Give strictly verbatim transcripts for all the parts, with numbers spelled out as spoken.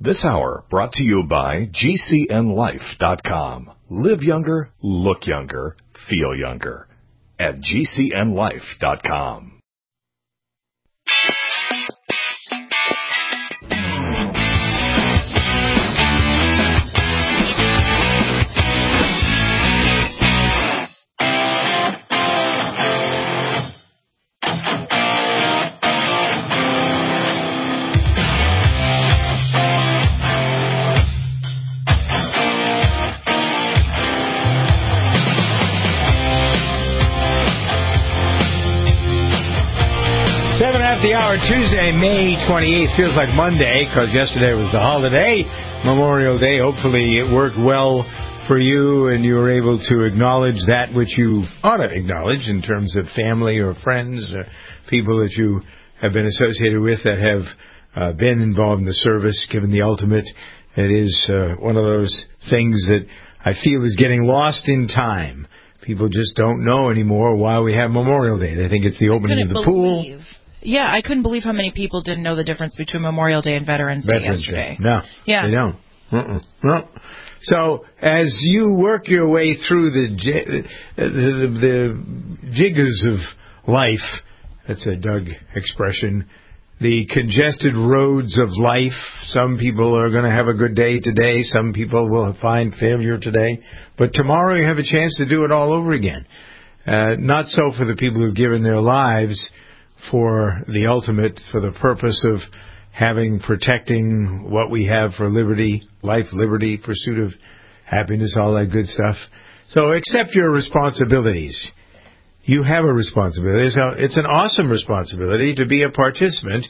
This hour brought to you by G C N life dot com. Live younger, look younger, feel younger at G C N life dot com. The hour, Tuesday, May twenty-eighth, feels like Monday because yesterday was the holiday, Memorial Day. Hopefully it worked well for you and you were able to acknowledge that which you ought to acknowledge in terms of family or friends or people that you have been associated with that have uh, been involved in the service, given the ultimate. It is uh, one of those things that I feel is getting lost in time. People just don't know anymore why we have Memorial Day. They think it's the opening of the believe. pool. Yeah, I couldn't believe how many people didn't know the difference between Memorial Day and Veterans, Veterans Day yesterday. Day. No, yeah. they don't. Uh-uh. No. So as you work your way through the the, the, the jiggers of life, that's a Doug expression, the congested roads of life, some people are going to have a good day today, some people will find failure today, but tomorrow you have a chance to do it all over again. Uh, not so for the people who've given their lives for the ultimate, for the purpose of having, protecting what we have for liberty, life, liberty, pursuit of happiness, all that good stuff. So accept your responsibilities. You have a responsibility. So it's an awesome responsibility to be a participant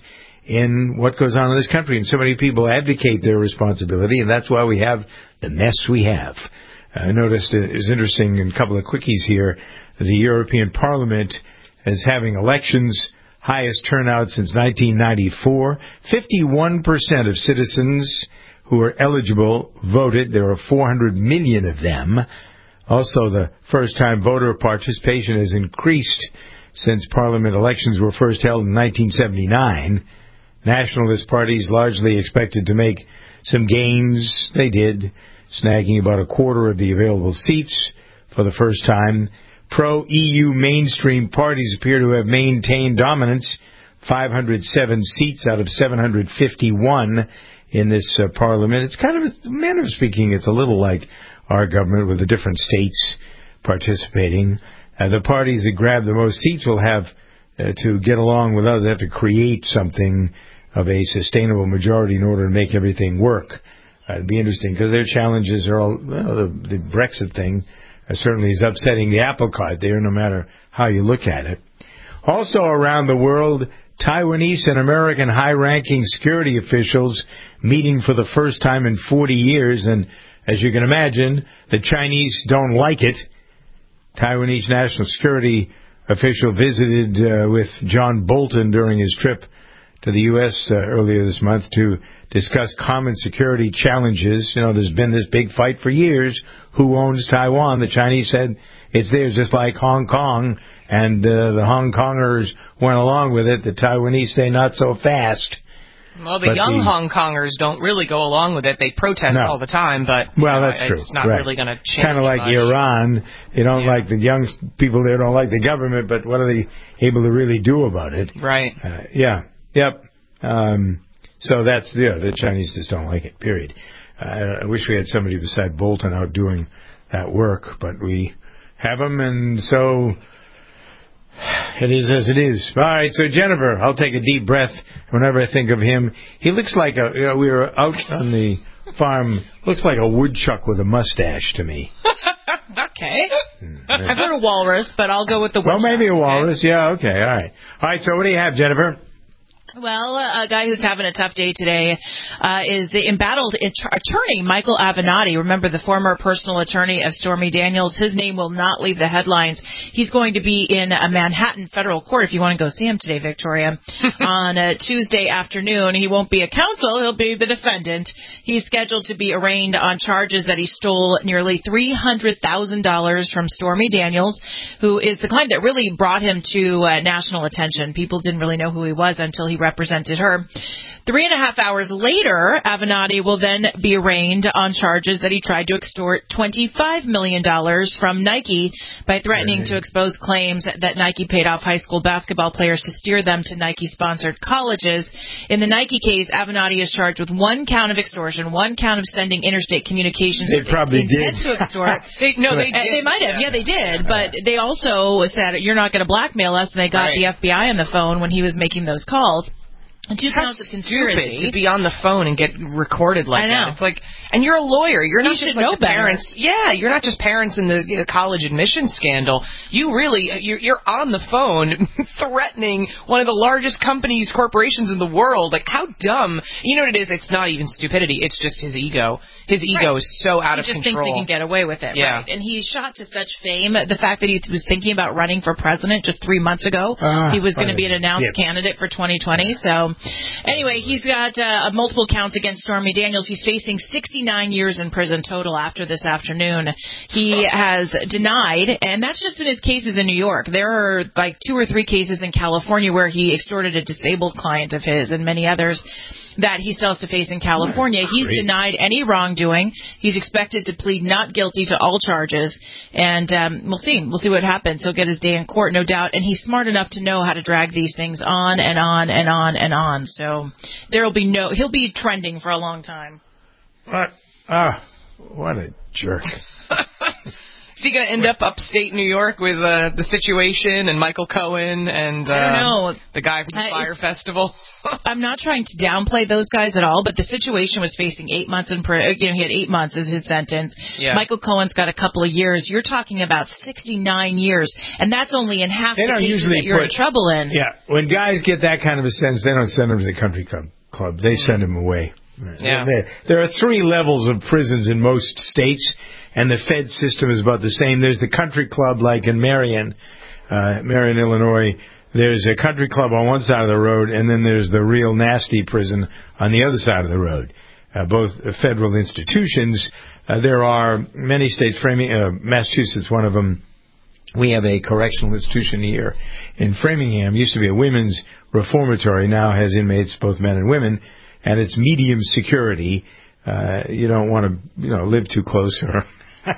in what goes on in this country. And so many people advocate their responsibility, and that's why we have the mess we have. I noticed it was interesting in a couple of quickies here. The European Parliament is having elections, highest turnout since nineteen ninety-four. fifty-one percent of citizens who are eligible voted. There are four hundred million of them. Also, the first-time voter participation has increased since parliament elections were first held in nineteen seventy-nine. Nationalist parties largely expected to make some gains. They did, snagging about a quarter of the available seats for the first time. Pro-E U mainstream parties appear to have maintained dominance, five hundred seven seats out of seven hundred fifty-one in this uh, parliament. It's kind of, a manner of speaking, it's a little like our government with the different states participating. Uh, the parties that grab the most seats will have uh, to get along with others. They have to create something of a sustainable majority in order to make everything work. Uh, it'd be interesting because their challenges are all, well, the, the Brexit thing Uh, certainly is upsetting the apple cart there, no matter how you look at it. Also around the world, Taiwanese and American high-ranking security officials meeting for the first time in forty years, and as you can imagine, the Chinese don't like it. Taiwanese national security official visited uh, with John Bolton during his trip to the U S uh, earlier this month to discuss common security challenges. You know, there's been this big fight for years. Who owns Taiwan? The Chinese said it's theirs, just like Hong Kong, and uh, the Hong Kongers went along with it. The Taiwanese say not so fast. Well, the but young the, Hong Kongers don't really go along with it. They protest no. all the time, but well, know, that's true. It's not right. really going to change Kind of like much. Iran. You don't yeah. like the young people there don't like the government, but what are they able to really do about it? Right. Uh, yeah. Yep. Um, so that's, yeah, the Chinese just don't like it, period. Uh, I wish we had somebody beside Bolton out doing that work, but we have them, and so it is as it is. All right, so Jennifer, I'll take a deep breath whenever I think of him. He looks like a, you know, we were out on the farm, looks like a woodchuck with a mustache to me. Okay. I've heard a walrus, but I'll go with the woodchuck. Well, maybe a walrus. Okay. Yeah, okay, all right. All right, so what do you have, Jennifer? Well, a guy who's having a tough day today uh, is the embattled attorney, Michael Avenatti. Remember, the former personal attorney of Stormy Daniels. His name will not leave the headlines. He's going to be in a Manhattan federal court, if you want to go see him today, Victoria, on a Tuesday afternoon. He won't be a counsel. He'll be the defendant. He's scheduled to be arraigned on charges that he stole nearly three hundred thousand dollars from Stormy Daniels, who is the client that really brought him to uh, national attention. People didn't really know who he was until he represented her. Three and a half hours later, Avenatti will then be arraigned on charges that he tried to extort twenty-five million dollars from Nike by threatening to expose claims that Nike paid off high school basketball players to steer them to Nike-sponsored colleges. In the Nike case, Avenatti is charged with one count of extortion, one count of sending interstate communications they with probably intent did. to extort. they, no, they Uh, did. They might have. Yeah, they did. But they also said, you're not going to blackmail us, and they got Right. the F B I on the phone when he was making those calls. And two How counts of stupid conspiracy. to be on the phone and get recorded like I know. that. It's like, and you're a lawyer. You're You not should just like know the better. parents. Yeah, you're not just parents in the, the college admissions scandal. You really, you're, you're on the phone threatening one of the largest companies, corporations in the world. Like, how dumb? You know what it is? It's not even stupidity. It's just his ego. His ego Right. is so out he of just control. thinks he can get away with it, Yeah. right? And he's shot to such fame. The fact that he was thinking about running for president just three months ago, Ah, he was going to funny. be an announced Yep. candidate for twenty twenty. So, anyway, he's got uh, multiple counts against Stormy Daniels. He's facing sixty-nine years in prison total after this afternoon. He has denied, and that's just in his cases in New York. There are like two or three cases in California where he extorted a disabled client of his, and many others that he still has to face in California. He's Great. denied any wrongdoing. He's expected to plead not guilty to all charges, and um, we'll see. We'll see what happens. He'll get his day in court, no doubt, and he's smart enough to know how to drag these things on and on and on and on. So there'll be no. He'll be trending for a long time. What? Ah, what a jerk. Is he going to end up upstate New York with uh, the situation and Michael Cohen and uh, I don't know. the guy from the I- Fire Festival? I'm not trying to downplay those guys at all, but the situation was facing eight months in prison. You know, he had eight months as his sentence. Yeah. Michael Cohen's got a couple of years. You're talking about sixty-nine years, and that's only in half They the don't cases usually that you're in put- trouble in. Yeah, when guys get that kind of a sentence, they don't send them to the country club. club. They send them away. Yeah. There, there are three levels of prisons in most states, and the Fed system is about the same. There's the country club, like in Marion, uh, Marion, Illinois. There's a country club on one side of the road, and then there's the real nasty prison on the other side of the road. Uh, both federal institutions. Uh, there are many states, framing, uh, Massachusetts, one of them. We have a correctional institution here in Framingham. It used to be a women's reformatory. Now has inmates, both men and women, and it's medium security. Uh, you don't want to, you know, live too close or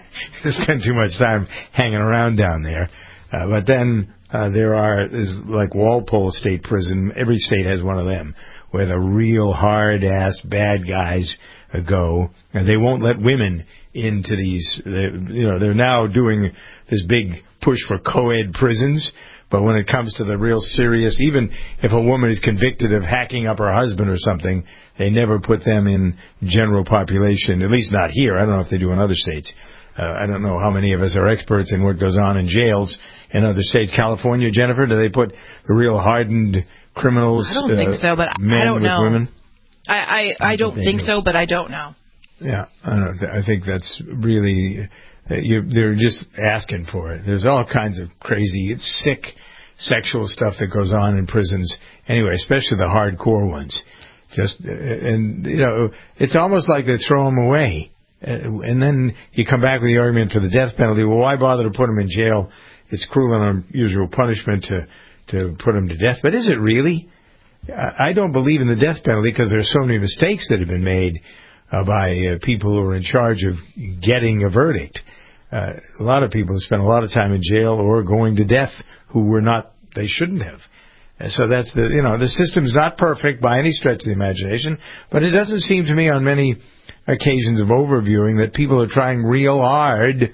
spend too much time hanging around down there. Uh, but then uh, there are, there's like Walpole State Prison. Every state has one of them, where the real hard-ass bad guys uh, go, and they won't let women into these. They, you know, they're now doing this big push for co-ed prisons. But when it comes to the real serious, even if a woman is convicted of hacking up her husband or something, they never put them in general population, at least not here. I don't know if they do in other states. Uh, I don't know how many of us are experts in what goes on in jails in other states. California, Jennifer, do they put the real hardened criminals, I don't think uh, so, but men I don't with know. women? I, I, I don't They think do. so, but I don't know. Yeah, I don't know. I think that's really, uh, you, they're just asking for it. There's all kinds of crazy, it's sick sexual stuff that goes on in prisons. Anyway, especially the hardcore ones. Just, uh, and, you know, it's almost like they throw them away. Uh, and then you come back with the argument for the death penalty. Well, why bother to put them in jail? It's cruel and unusual punishment to, to put them to death. But is it really? I, I don't believe in the death penalty because there are so many mistakes that have been made uh, by uh, people who are in charge of getting a verdict. Uh, a lot of people have spent a lot of time in jail or going to death who were not, they shouldn't have. And so that's the, you know, the system's not perfect by any stretch of the imagination, but it doesn't seem to me on many occasions of overviewing that people are trying real hard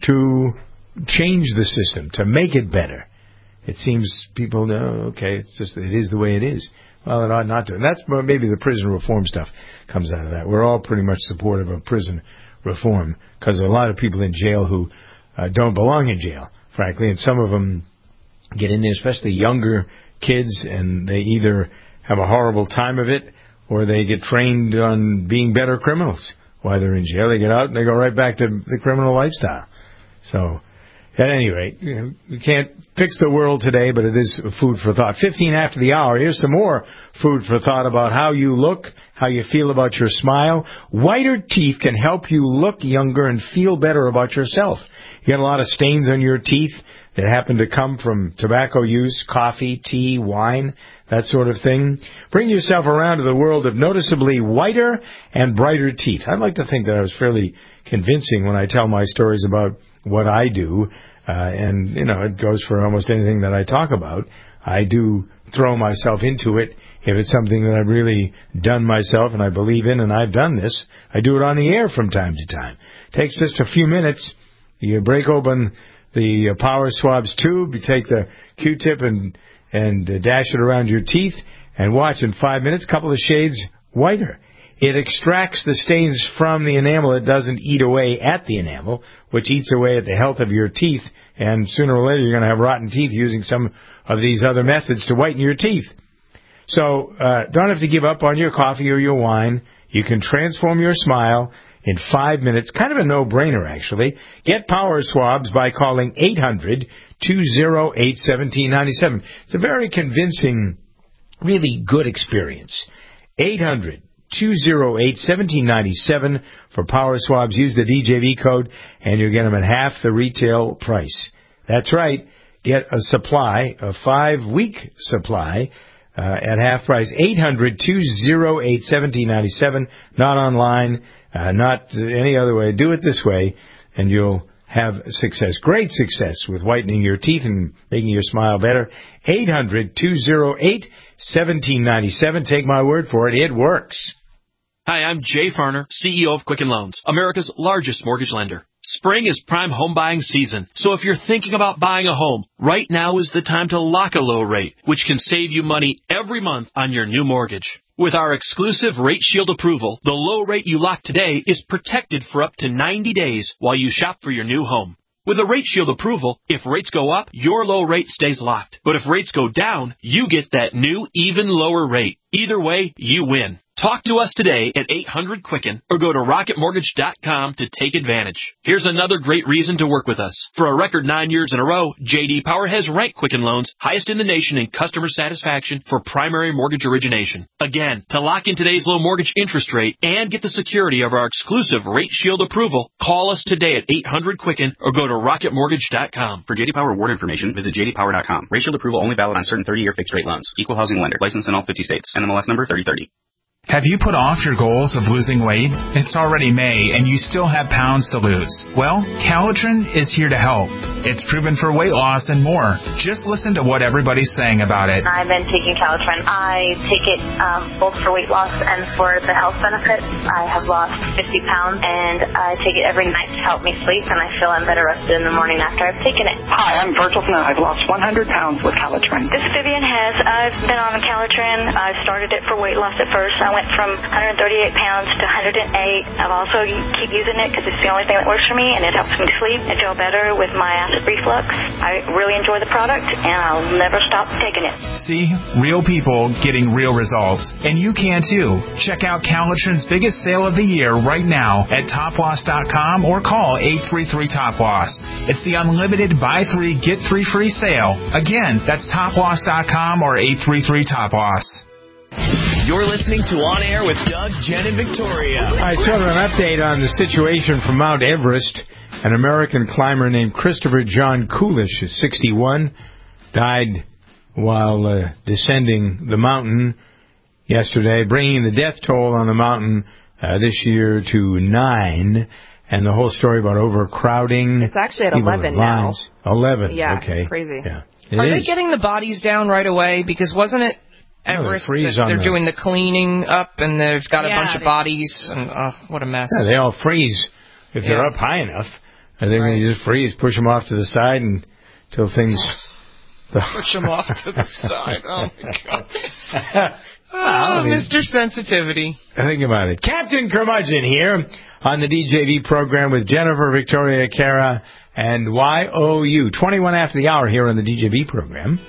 to change the system, to make it better. It seems people know, okay, it's just, it is the way it is. Well, it ought not to. And that's maybe the prison reform stuff comes out of that. We're all pretty much supportive of prison reform because there are a lot of people in jail who uh, don't belong in jail, frankly, and some of them get in there, especially younger kids, and they either have a horrible time of it or they get trained on being better criminals while they're in jail. They get out and they go right back to the criminal lifestyle. So, at any rate, you know, we can't fix the world today, but it is food for thought. fifteen after the hour. Here's some more food for thought about how you look, how you feel about your smile. Whiter teeth can help you look younger and feel better about yourself. You got a lot of stains on your teeth that happen to come from tobacco use, coffee, tea, wine, that sort of thing. Bring yourself around to the world of noticeably whiter and brighter teeth. I'd like to think that I was fairly convincing when I tell my stories about what I do. Uh, and, you know, it goes for almost anything that I talk about. I do throw myself into it. If it's something that I've really done myself and I believe in, and I've done this, I do it on the air from time to time. It takes just a few minutes. You break open the uh, Power Swabs tube, you take the Q-tip and, and uh, dash it around your teeth, and watch in five minutes, a couple of shades whiter. It extracts the stains from the enamel. It doesn't eat away at the enamel, which eats away at the health of your teeth. And sooner or later, you're going to have rotten teeth using some of these other methods to whiten your teeth. So uh, don't have to give up on your coffee or your wine. You can transform your smile in five minutes. Kind of a no-brainer, actually. Get Power Swabs by calling eight hundred, two oh eight, one seven nine seven. It's a very convincing, really good experience. eight hundred, two oh eight, one seven nine seven for Power Swabs. Use the D J V code, and you'll get them at half the retail price. That's right. Get a supply, a five-week supply, uh, at half price. eight hundred, two oh eight, one seven nine seven. Not online, uh, not any other way. Do it this way, and you'll have success, great success with whitening your teeth and making your smile better. eight hundred, two oh eight, one seven nine seven. Take my word for it. It works. Hi, I'm Jay Farner, C E O of Quicken Loans, America's largest mortgage lender. Spring is prime home buying season, so if you're thinking about buying a home, right now is the time to lock a low rate, which can save you money every month on your new mortgage. With our exclusive Rate Shield approval, the low rate you lock today is protected for up to ninety days while you shop for your new home. With a Rate Shield approval, if rates go up, your low rate stays locked. But if rates go down, you get that new, even lower rate. Either way, you win. Talk to us today at eight hundred Quicken or go to rocket mortgage dot com to take advantage. Here's another great reason to work with us. For a record nine years in a row, J D Power has ranked Quicken Loans highest in the nation in customer satisfaction for primary mortgage origination. Again, to lock in today's low mortgage interest rate and get the security of our exclusive Rate Shield approval, call us today at eight hundred Quicken or go to rocket mortgage dot com. For J D Power award information, visit j d power dot com. Rate Shield approval only valid on certain thirty-year fixed-rate loans. Equal housing lender. Licensed in all fifty states. N M L S number thirty thirty. Have you put off your goals of losing weight? It's already May, and you still have pounds to lose. Well, Calitrin is here to help. It's proven for weight loss and more. Just listen to what everybody's saying about it. I've been taking Calitrin. I take it um, both for weight loss and for the health benefits. I have lost fifty pounds, and I take it every night to help me sleep, and I feel I'm better rested in the morning after I've taken it. Hi, I'm Virgil Smith. I've lost one hundred pounds with Calitrin. This is Vivian Hess. I've been on Calitrin. I started it for weight loss at first. I went from one hundred thirty-eight pounds to one hundred eight. I've also keep using it because it's the only thing that works for me, and it helps me sleep and feel better with my acid reflux. I really enjoy the product, and I'll never stop taking it. See, real people getting real results, and you can too. Check out Calitrin's biggest sale of the year right now at top loss dot com or call eight three three top loss. It's the unlimited buy three get three free sale. Again, that's top loss dot com or eight three three top loss. You're listening to On Air with Doug, Jen, and Victoria. All right, sort of an update on the situation from Mount Everest. An American climber named Christopher John Coolish is sixty-one, died while uh, descending the mountain yesterday, bringing the death toll on the mountain uh, this year to nine. And the whole story about overcrowding. It's actually at eleven now. eleven, yeah, okay. It's crazy. Yeah, it Are is. they getting the bodies down right away? Because wasn't it Everest, no, they're, they're the... doing the cleaning up, and they've got a yeah, bunch they... of bodies, and oh, what a mess. Yeah, they all freeze if yeah. they're up high enough. And then right. they just freeze, push them off to the side until things... push them off to the side. Oh, my God. Oh, Mister Sensitivity. Think about it. Captain Curmudgeon here on the D J V program with Jennifer, Victoria, Kara, and Y O U. twenty-one after the hour here on the D J V program.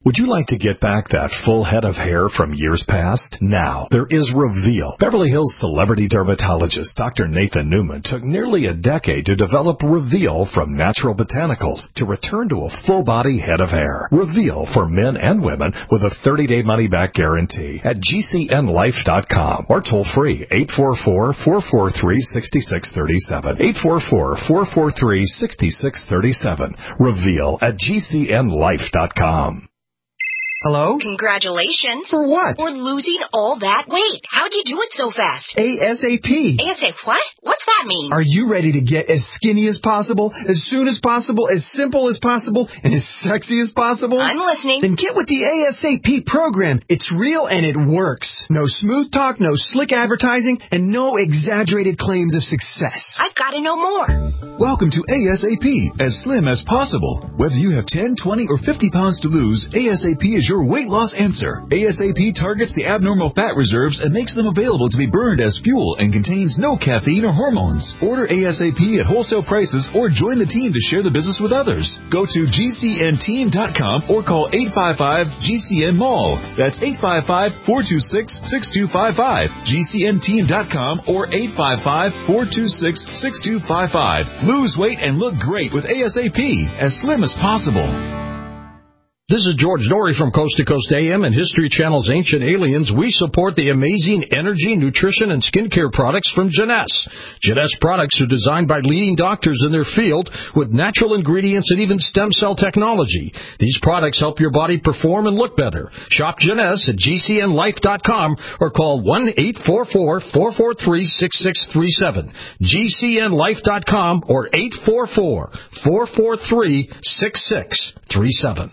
Would you like to get back that full head of hair from years past? Now, there is Reveal. Beverly Hills celebrity dermatologist Doctor Nathan Newman took nearly a decade to develop Reveal from natural botanicals to return to a full-body head of hair. Reveal for men and women with a thirty-day money-back guarantee at G C N life dot com or toll free eight four four, four four three, six six three seven. eight four four, four four three, six six three seven. Reveal at G C N life dot com. Hello? Congratulations. For what? For losing all that weight. How'd you do it so fast? ASAP. ASAP what? What's that mean? Are you ready to get as skinny as possible, as soon as possible, as simple as possible, and as sexy as possible? I'm listening. Then get with the ASAP program. It's real and it works. No smooth talk, no slick advertising, and no exaggerated claims of success. I've got to know more. Welcome to ASAP, as slim as possible. Whether you have ten, twenty, or fifty pounds to lose, ASAP is your weight loss answer. ASAP targets the abnormal fat reserves and makes them available to be burned as fuel and contains no caffeine or hormones. Order ASAP at wholesale prices or join the team to share the business with others. Go to G C N team dot com or call eight five five G C N Mall. That's eight five five, four two six, six two five five. G C N team dot com or eight five five, four two six, six two five five. Lose weight and look great with ASAP, as slim as possible. This is George Norrie from Coast to Coast A M and History Channel's Ancient Aliens. We support the amazing energy, nutrition, and skincare products from Jeunesse. Jeunesse products are designed by leading doctors in their field with natural ingredients and even stem cell technology. These products help your body perform and look better. Shop Jeunesse at G C N life dot com or call one eight four four, four four three, six six three seven. G C N life dot com or eight four four, four four three, six six three seven.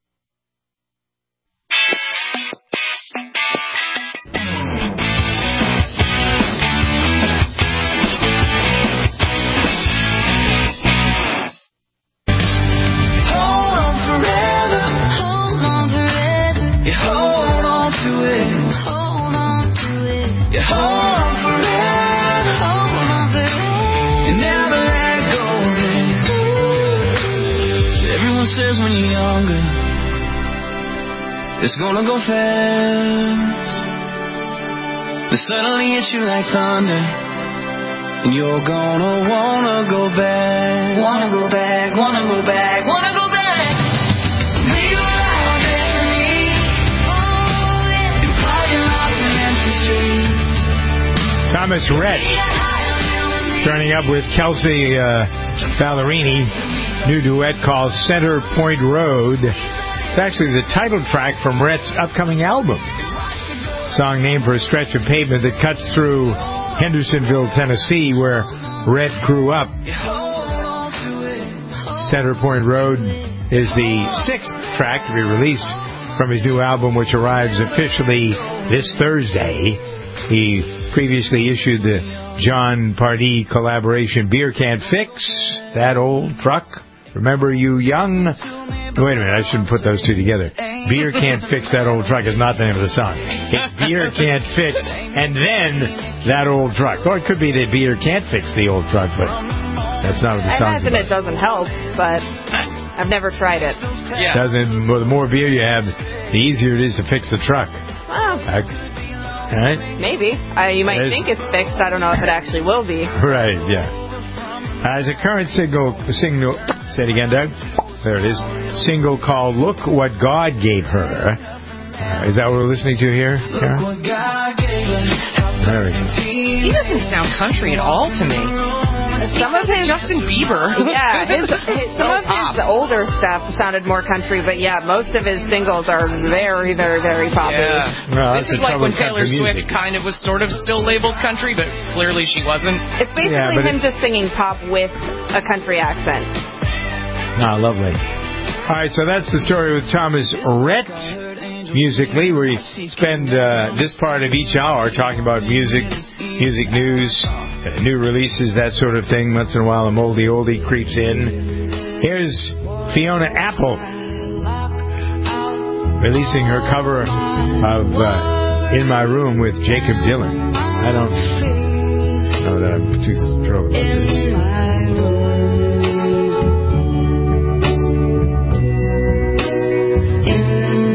It's gonna go fast, but suddenly hits you like thunder, and you're gonna wanna go back, wanna go back, wanna go back, wanna go back. We were out there for me, oh, in parking lots and empty streets. Thomas Rhett turning up with Kelsey uh, Ballerini, new duet called Center Point Road. It's actually the title track from Rhett's upcoming album. Song named for a stretch of pavement that cuts through Hendersonville, Tennessee, where Rhett grew up. Center Point Road is the sixth track to be released from his new album, which arrives officially this Thursday. He previously issued the John Pardee collaboration Beer Can't Fix That Old Truck. Remember You Young? Wait a minute, I shouldn't put those two together. Beer Can't Fix That Old Truck is not the name of the song. It's Beer Can't Fix and then That Old Truck. Or it could be that Beer Can't Fix the Old Truck, but that's not what the song's about. I imagine it doesn't help, but I've never tried it. Yeah. Doesn't, well, the more beer you have, the easier it is to fix the truck. Well, Like, all right? maybe. Uh, you might There's- think it's fixed. I don't know if it actually will be. Right, yeah. As a current single, single, say it again, Doug. There it is. Single called "Look What God Gave Her." Uh, is that what we're listening to here? Yeah. There we go. He doesn't sound country at all to me. Some of his Justin Bieber. Yeah, his, his, some of his older stuff sounded more country, but yeah, most of his singles are very, very, very poppy. Yeah. Well, this that's is the like trouble when with Taylor country Swift music. kind of was sort of still labeled country, but clearly she wasn't. It's basically Yeah, but him it- just singing pop with a country accent. Ah, lovely. All right, so that's the story with Thomas Rhett. Musically, we spend uh, this part of each hour talking about music, music news, uh, new releases, that sort of thing. Once in a while, a moldy oldie creeps in. Here's Fiona Apple releasing her cover of uh, In My Room with Jacob Dylan. I don't know that I'm too thrilled about this. In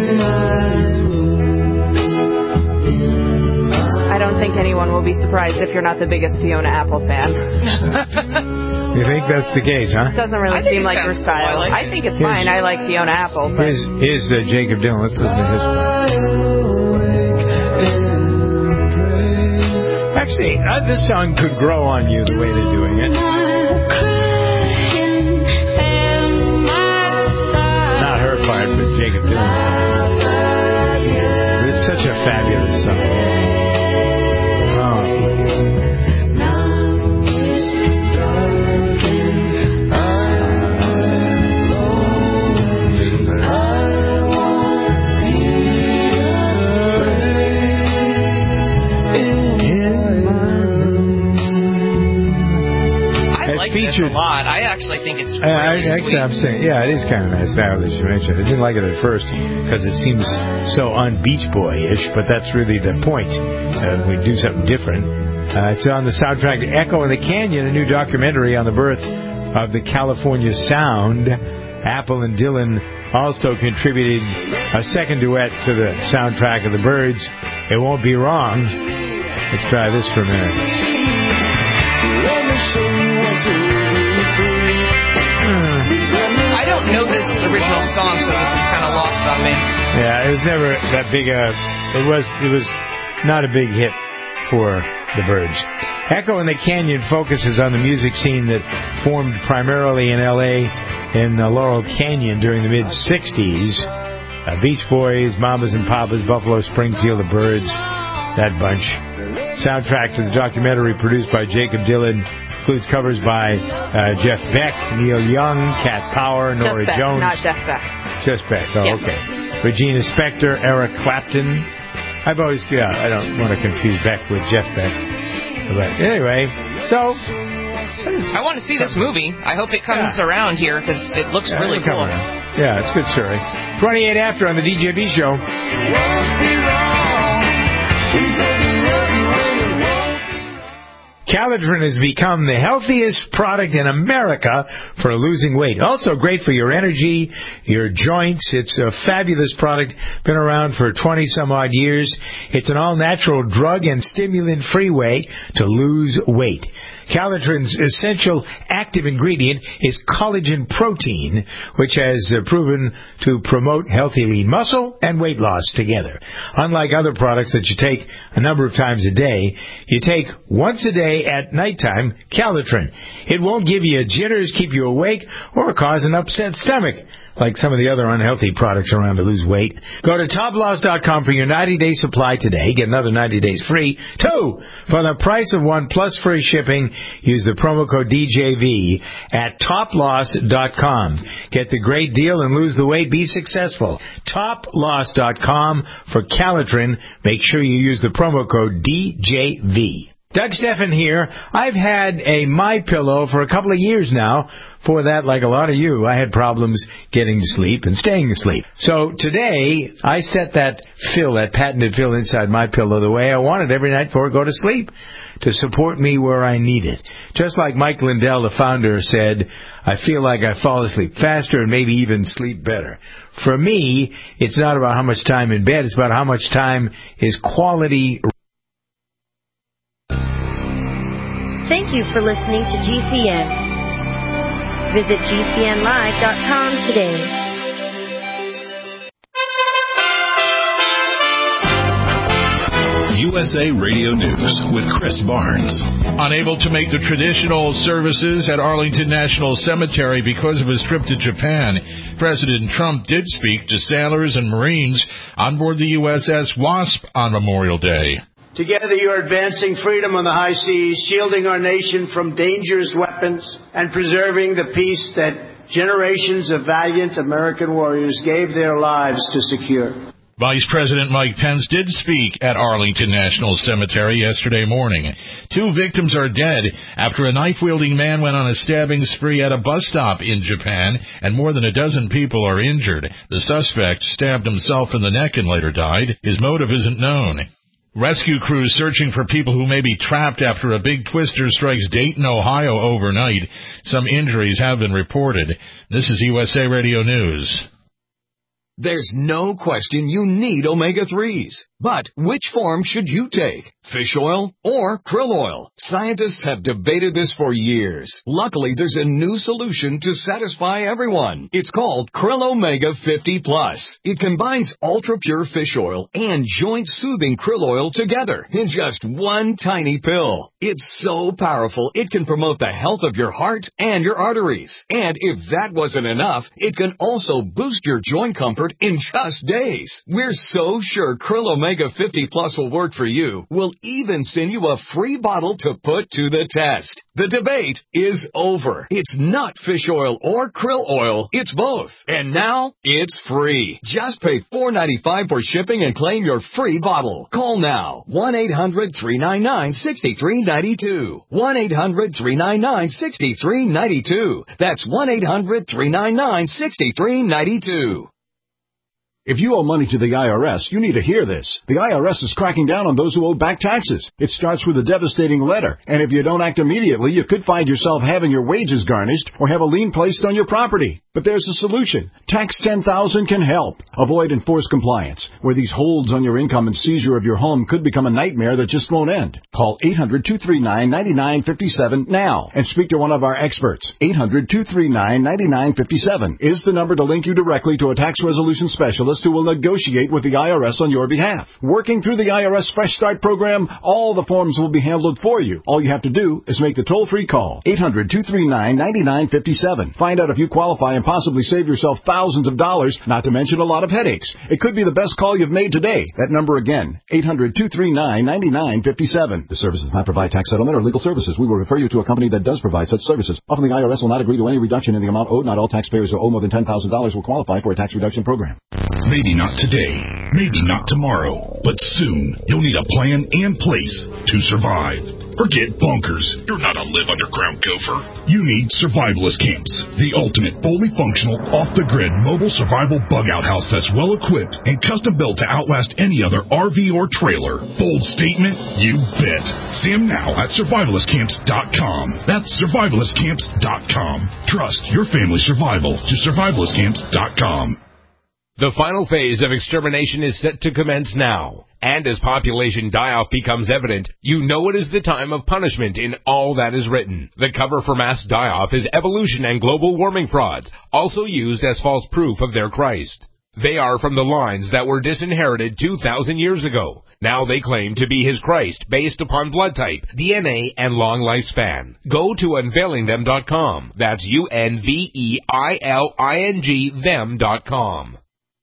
don't think anyone will be surprised if you're not the biggest Fiona Apple fan. You think that's the case, huh? It doesn't really seem like her style. I, like I think it's here's, fine. I like Fiona Apple. But... Here's, here's uh, Jacob Dylan. Let's listen to his one. Actually, uh, this song could grow on you the way they're doing it. Not her part, but Jacob Dylan. It's such a fabulous song. Oh. This a lot. I actually think it's really uh, I, Actually, sweet. I'm saying, yeah, it is kind of nice now that you mentioned it. I didn't like it at first because it seems so un-Beach Boy-ish, but that's really the point. Uh, we do something different. Uh, it's on the soundtrack to Echo in the Canyon, a new documentary on the birth of the California sound. Apple and Dylan also contributed a second duet to the soundtrack of The Byrds, It Won't Be Wrong. Let's try this for a minute. I don't know this original song, so this is kind of lost on me. Yeah, it was never that big a... It was, it was not a big hit for the Byrds. Echo in the Canyon focuses on the music scene that formed primarily in L A in uh, Laurel Canyon during the mid-sixties. Uh, Beach Boys, Mamas and Papas, Buffalo Springfield, the Byrds, that bunch. Soundtrack to the documentary produced by Jacob Dylan includes covers by uh, Jeff Beck, Neil Young, Cat Power, Nora Beck, Jones. not Jeff Beck. Just Beck, oh, yeah. okay. Regina Spektor, Eric Clapton. I've always, yeah, I don't want to confuse Beck with Jeff Beck. But anyway, so... I want to see this movie. I hope it comes yeah. around here because it looks yeah, really cool. Around. Yeah, it's a good story. twenty-eight after on the D J B Show. Caladrin has become the healthiest product in America for losing weight. Also great for your energy, your joints. It's a fabulous product. Been around for twenty some odd years. It's an all-natural drug and stimulant-free way to lose weight. Caladrin's essential active ingredient is collagen protein, which has uh, proven to promote healthy lean muscle and weight loss together. Unlike other products that you take a number of times a day, you take once a day at nighttime Caladrin. It won't give you jitters, keep you awake, or cause an upset stomach, like some of the other unhealthy products around to lose weight. Go to top loss dot com for your ninety-day supply today. Get another ninety days free. Two, for the price of one plus free shipping, use the promo code D J V at top loss dot com. Get the great deal and lose the weight. Be successful. top loss dot com for Caladrin. Make sure you use the promo code D J V. Doug Steffen here. I've had a MyPillow for a couple of years now. For that, like a lot of you, I had problems getting to sleep and staying asleep. So today, I set that fill, that patented fill inside MyPillow the way I want it every night before I go to sleep, to support me where I need it. Just like Mike Lindell, the founder, said, I feel like I fall asleep faster and maybe even sleep better. For me, it's not about how much time in bed, it's about how much time is quality. Thank you for listening to G C N. Visit G C N live dot com today. U S A Radio News with Chris Barnes. Unable to make the traditional services at Arlington National Cemetery because of his trip to Japan, President Trump did speak to sailors and Marines on board the U S S Wasp on Memorial Day. Together you are advancing freedom on the high seas, shielding our nation from dangerous weapons, and preserving the peace that generations of valiant American warriors gave their lives to secure. Vice President Mike Pence did speak at Arlington National Cemetery yesterday morning. Two victims are dead after a knife-wielding man went on a stabbing spree at a bus stop in Japan, and more than a dozen people are injured. The suspect stabbed himself in the neck and later died. His motive isn't known. Rescue crews searching for people who may be trapped after a big twister strikes Dayton, Ohio overnight. Some injuries have been reported. This is U S A Radio News. There's no question you need omega threes. But which form should you take? Fish oil or krill oil? Scientists have debated this for years. Luckily, there's a new solution to satisfy everyone. It's called Krill Omega fifty plus. It combines ultra-pure fish oil and joint-soothing krill oil together in just one tiny pill. It's so powerful, it can promote the health of your heart and your arteries. And if that wasn't enough, it can also boost your joint comfort in just days. We're so sure Krill Omega fifty plus will work for you. We'll even send you a free bottle to put to the test. The debate is over. It's not fish oil or krill oil. It's both. And now it's free. Just pay four dollars and ninety-five cents for shipping and claim your free bottle. Call now. one eight hundred three nine nine six three nine two. one eight hundred three nine nine six three nine two. That's one eight hundred three nine nine six three nine two. If you owe money to the I R S, you need to hear this. The I R S is cracking down on those who owe back taxes. It starts with a devastating letter, and if you don't act immediately, you could find yourself having your wages garnished or have a lien placed on your property. But there's a solution. Tax ten thousand can help. Avoid enforced compliance, where these holds on your income and seizure of your home could become a nightmare that just won't end. Call eight hundred two three nine nine nine five seven now and speak to one of our experts. eight hundred two three nine nine nine five seven is the number to link you directly to a tax resolution specialist who will negotiate with the I R S on your behalf. Working through the I R S Fresh Start program, all the forms will be handled for you. All you have to do is make the toll-free call. eight hundred two three nine nine nine five seven. Find out if you qualify and possibly save yourself thousands of dollars, not to mention a lot of headaches. It could be the best call you've made today. That number again, eight hundred two three nine nine nine five seven. The service does not provide tax settlement or legal services. We will refer you to a company that does provide such services. Often the I R S will not agree to any reduction in the amount owed. Not all taxpayers who owe more than ten thousand dollars will qualify for a tax reduction program. Maybe not today, maybe not tomorrow, but soon you'll need a plan and place to survive. Forget bunkers. You're not a live underground gopher. You need Survivalist Camps, the ultimate fully functional, off-the-grid mobile survival bug-out house that's well-equipped and custom-built to outlast any other R V or trailer. Bold statement? You bet. See them now at survivalist camps dot com. That's survivalist camps dot com. Trust your family's survival to survivalist camps dot com. The final phase of extermination is set to commence now. And as population die-off becomes evident, you know it is the time of punishment in all that is written. The cover for mass die-off is evolution and global warming frauds, also used as false proof of their Christ. They are from the lines that were disinherited two thousand years ago. Now they claim to be his Christ based upon blood type, D N A, and long lifespan. Go to unveiling them dot com. That's U N V E I L I N G them dot com.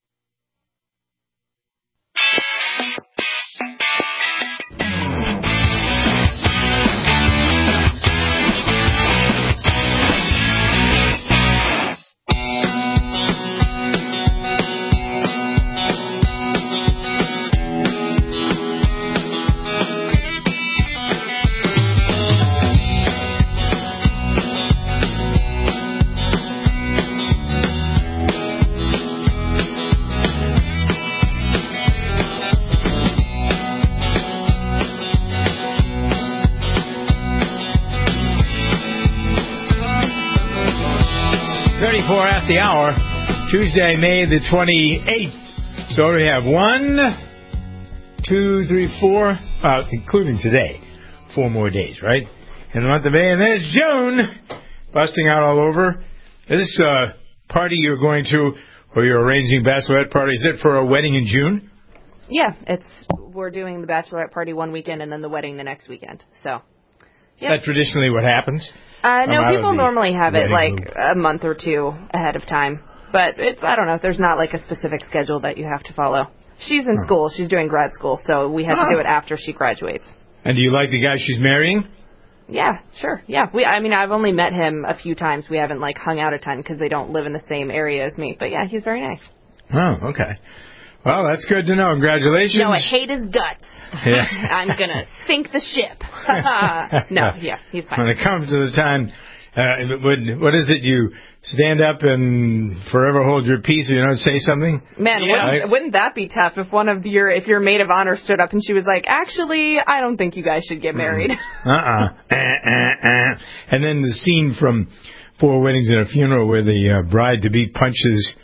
thirty-four at the hour, Tuesday, May the twenty-eighth. So we have one, two, three, four, uh, including today, four more days, right? In the month of May, and then it's June, busting out all over. This uh, party you're going to, or you're arranging bachelorette party, is it for a wedding in June? Yeah, it's we're doing the bachelorette party one weekend and then the wedding the next weekend. So, yeah. Is that traditionally what happens? Uh, no, people normally have it like loop. a month or two ahead of time. But it's, I don't know, there's not like a specific schedule that you have to follow. She's in oh. school. She's doing grad school, so we have oh. to do it after she graduates. And do you like the guy she's marrying? Yeah, sure. Yeah, we. I mean, I've only met him a few times. We haven't, like, hung out a ton because they don't live in the same area as me. But, yeah, he's very nice. Oh, okay. Well, that's good to know. Congratulations. No, I hate his guts. Yeah. I'm going to sink the ship. No, yeah, he's fine. When it comes to the time, uh, would, what is it, you stand up and forever hold your peace or you don't say something? Man, yeah. wouldn't, wouldn't that be tough if one of your, if your maid of honor stood up and she was like, actually, I don't think you guys should get married. Uh-uh. uh, uh, uh. And then the scene from Four weddings and a funeral where the uh, bride-to-be punches.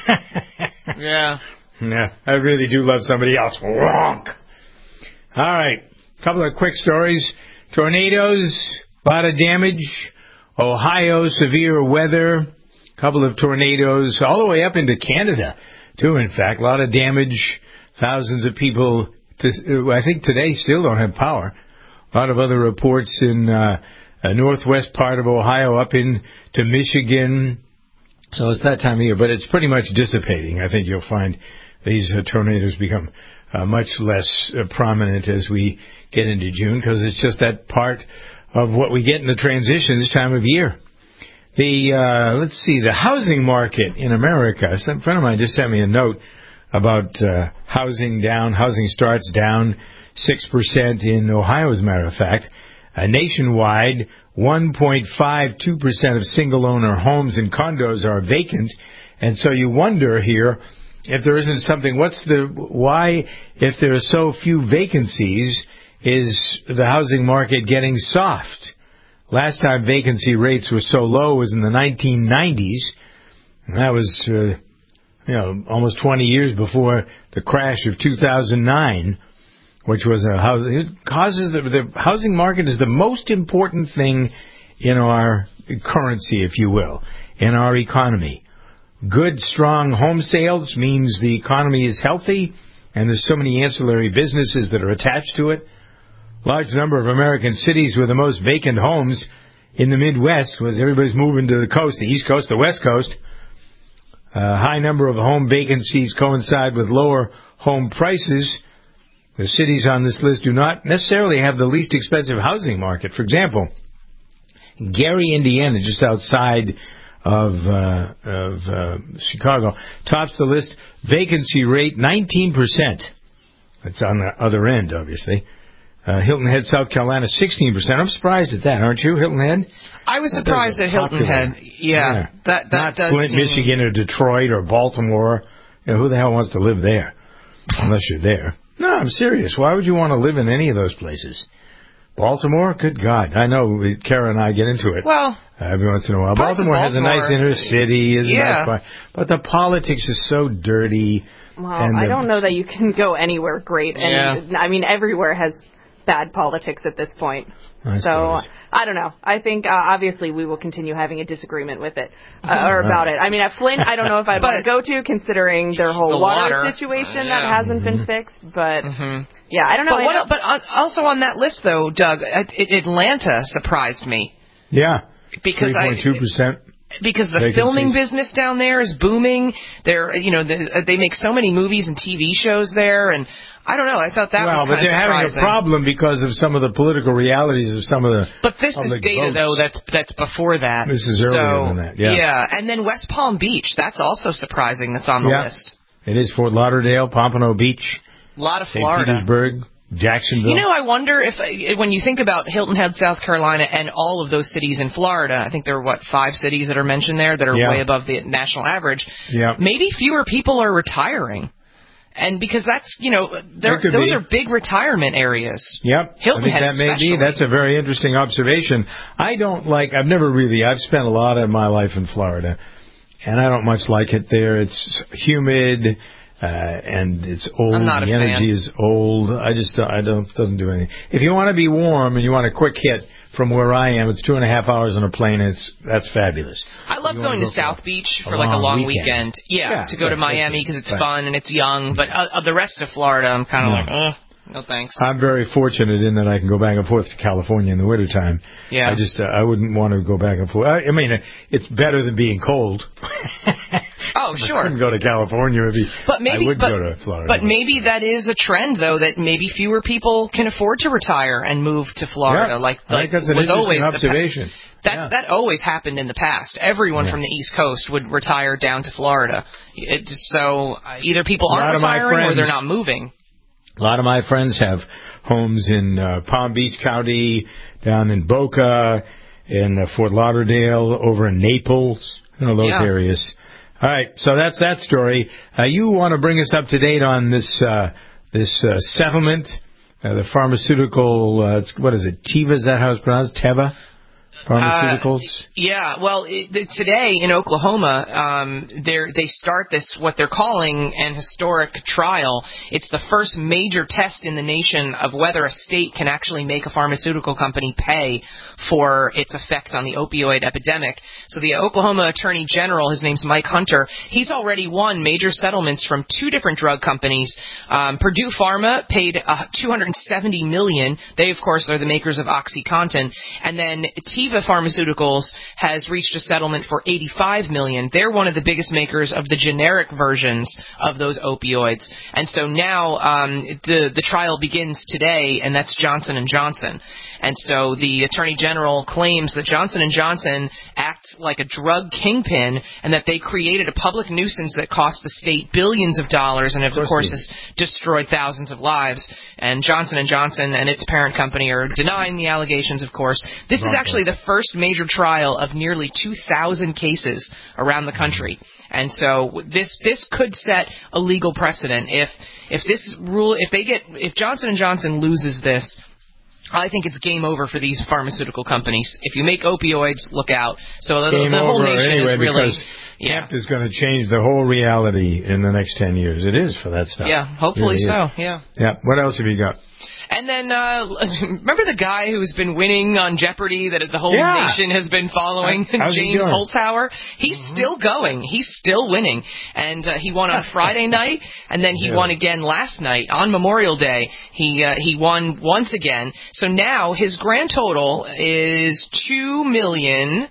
Yeah. Yeah, I really do love somebody else. Wonk. All right, a couple of quick stories. Tornadoes, a lot of damage. Ohio, severe weather. A couple of tornadoes all the way up into Canada, too, in fact. A lot of damage. Thousands of people, to, I think today, still don't have power. A lot of other reports in uh, the northwest part of Ohio up into Michigan. So it's that time of year, but it's pretty much dissipating. I think you'll find these uh, tornadoes become uh, much less uh, prominent as we get into June, because it's just that part of what we get in the transition this time of year. The, uh, let's see, the housing market in America. Some friend of mine just sent me a note about uh, housing down, housing starts down six percent in Ohio, as a matter of fact. Uh, nationwide, one point five two percent of single-owner homes and condos are vacant. And so you wonder here if there isn't something, what's the, why, if there are so few vacancies, is the housing market getting soft? Last time vacancy rates were so low was in the nineteen nineties. And that was, uh, you know, almost twenty years before the crash of two thousand nine, which was a housing, it causes the, the housing market is the most important thing in our currency, if you will, in our economy. Good, strong home sales means the economy is healthy, and there's so many ancillary businesses that are attached to it. Large number of American cities with the most vacant homes in the Midwest, was everybody's moving to the coast, the East Coast, the West Coast. A high number of home vacancies coincide with lower home prices. The cities on this list do not necessarily have the least expensive housing market. For example, Gary, Indiana, just outside of, uh, of uh, Chicago, tops the list. Vacancy rate, nineteen percent. That's on the other end, obviously. Uh, Hilton Head, South Carolina, sixteen percent. I'm surprised at that, aren't you, Hilton Head? I was surprised at Hilton popular. Head. Yeah, yeah. that that Not does Flint, seem... Michigan, or Detroit, or Baltimore. You know, who the hell wants to live there? Unless you're there. No, I'm serious. Why would you want to live in any of those places? Baltimore? Good God. I know Kara and I get into it well, uh, every once in a while. Baltimore, Baltimore has a nice inner city. Is yeah. a nice part, but the politics is so dirty. Well, and I the, don't know that you can go anywhere great. And yeah. I mean, everywhere has bad politics at this point. I so, suppose. I don't know. I think, uh, obviously, we will continue having a disagreement with it, uh, or about it. I mean, at Flint, I don't know if I'd want to go to, considering their whole the water, water situation yeah. that hasn't mm-hmm. been fixed. But, mm-hmm. yeah, I don't know. But, what, but also on that list, though, Doug, Atlanta surprised me. Yeah, because three point two percent. Because the vacancies. filming business down there is booming. They're, you know, the, they make so many movies and T V shows there, and I don't know. I thought that well, was kind but of they're surprising. having a problem because of some of the political realities of some of the. But this is data votes. though that's that's before that. This is earlier so, than that. Yeah. Yeah, and then West Palm Beach. That's also surprising. That's on the yeah. list. It is Fort Lauderdale, Pompano Beach, a lot of Saint Florida, Petersburg, Jacksonville. You know, I wonder if when you think about Hilton Head, South Carolina, and all of those cities in Florida, I think there are what five cities that are mentioned there that are yeah. way above the national average. Yeah. Maybe fewer people are retiring. And because that's, you know, those be. are big retirement areas. Yep. Hilton I think Head that may especially. be. That's a very interesting observation. I don't like, I've never really, I've spent a lot of my life in Florida, and I don't much like it there. It's humid, uh, and it's old. I'm not a the energy fan. is old. I just, I don't, doesn't do anything. If you want to be warm and you want a quick hit from where I am, it's two and a half hours on a plane. It's, that's fabulous. I love you going to go South for Beach a for like a long long weekend. weekend. Yeah, Yeah, to go right, to Miami because it's right. fun and it's young. But uh, the rest of Florida, I'm kind of No. like, eh, no thanks. I'm very fortunate in that I can go back and forth to California in the wintertime. Yeah. I just, uh, I wouldn't want to go back and forth. I, I mean, it's better than being cold. Oh, If sure. I couldn't go to California. It'd be, But maybe, I would but, go to Florida. but maybe that is a trend, though, that maybe fewer people can afford to retire and move to Florida. Yeah, like, I like think that's an was always interesting the pa- observation. That Yeah. that always happened in the past. Everyone Yeah. from the East Coast would retire down to Florida. It, so uh, either people A lot aren't of my retiring or friends- they're not moving. A lot of my friends have homes in uh, Palm Beach County, down in Boca, in uh, Fort Lauderdale, over in Naples, you know, those Yeah. areas. All right, so that's that story. Uh, you want to bring us up to date on this uh, this uh, settlement, uh, the pharmaceutical, uh, it's, what is it, Teva, is that how it's pronounced, Teva? pharmaceuticals? Uh, yeah, well, it, the, today in Oklahoma, um, they start this, what they're calling an historic trial. It's the first major test in the nation of whether a state can actually make a pharmaceutical company pay for its effect on the opioid epidemic. So the Oklahoma Attorney General, his name's Mike Hunter, he's already won major settlements from two different drug companies. Um, Purdue Pharma paid uh, two hundred seventy million dollars. They, of course, are the makers of OxyContin. And then Teva Pharmaceuticals has reached a settlement for eighty-five million dollars. They're one of the biggest makers of the generic versions of those opioids. And so now um, the, the trial begins today, and that's Johnson and Johnson. And so the Attorney General claims that Johnson and Johnson act like a drug kingpin and that they created a public nuisance that cost the state billions of dollars and, of, of course, has destroyed thousands of lives. And Johnson and Johnson and its parent company are denying the allegations, of course. This is actually the first major trial of nearly two thousand cases around the country. And so this this could set a legal precedent. If if this rule, if they get, if Johnson and Johnson loses this, I think it's game over for these pharmaceutical companies. If you make opioids, look out. So the, game the whole over nation anyway, is really... Because yeah. Kemp is going to change the whole reality in the next ten years. It is for that stuff. Yeah, hopefully really so, is. yeah. Yeah. What else have you got? And then, uh, remember the guy who's been winning on Jeopardy that the whole yeah. nation has been following? How's James he Holzhauer. He's mm-hmm. still going. He's still winning. And uh, he won on Friday night, and then he yeah. won again last night on Memorial Day. He uh, he won once again. So now his grand total is two million.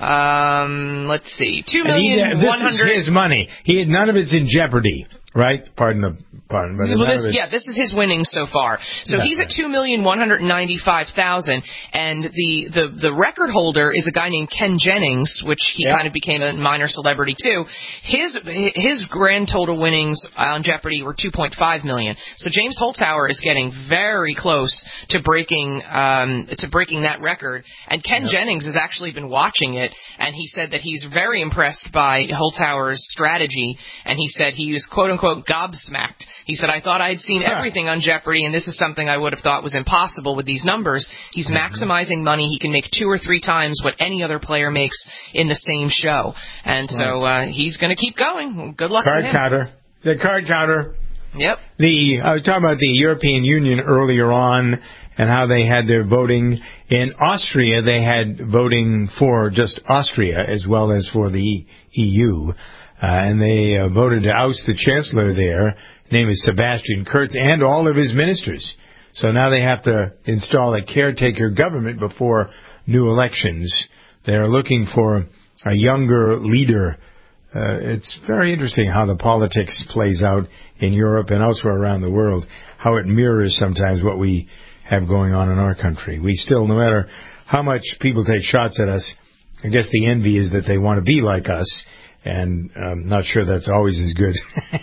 Um, let's see, two million one hundred. This is his money. He had none of it's in jeopardy. Right? Pardon the pardon. But well, this, yeah, this is his winnings so far. So yeah. he's at two million one hundred ninety-five thousand, and the, the, the record holder is a guy named Ken Jennings, which he yeah. kind of became a minor celebrity too. His his grand total winnings on Jeopardy were two point five million. So James Holzhauer is getting very close to breaking um, to breaking that record. And Ken yeah. Jennings has actually been watching it, and he said that he's very impressed by Holzhauer's strategy, and he said he was quote unquote gobsmacked. He said, I thought I had seen everything on Jeopardy, and this is something I would have thought was impossible with these numbers. He's mm-hmm. maximizing money. He can make two or three times what any other player makes in the same show. And right. so uh, he's going to keep going. Good luck card to him. Counter. The card counter. Yep. The I was talking about the European Union earlier on and how they had their voting. In Austria, they had voting for just Austria as well as for the E U. Uh, and they uh, voted to oust the chancellor there. His name is Sebastian Kurz, and all of his ministers. So now they have to install a caretaker government before new elections. They're looking for a younger leader. Uh, it's very interesting how the politics plays out in Europe and elsewhere around the world, how it mirrors sometimes what we have going on in our country. We still, no matter how much people take shots at us, I guess the envy is that they want to be like us. And I'm not sure that's always as good.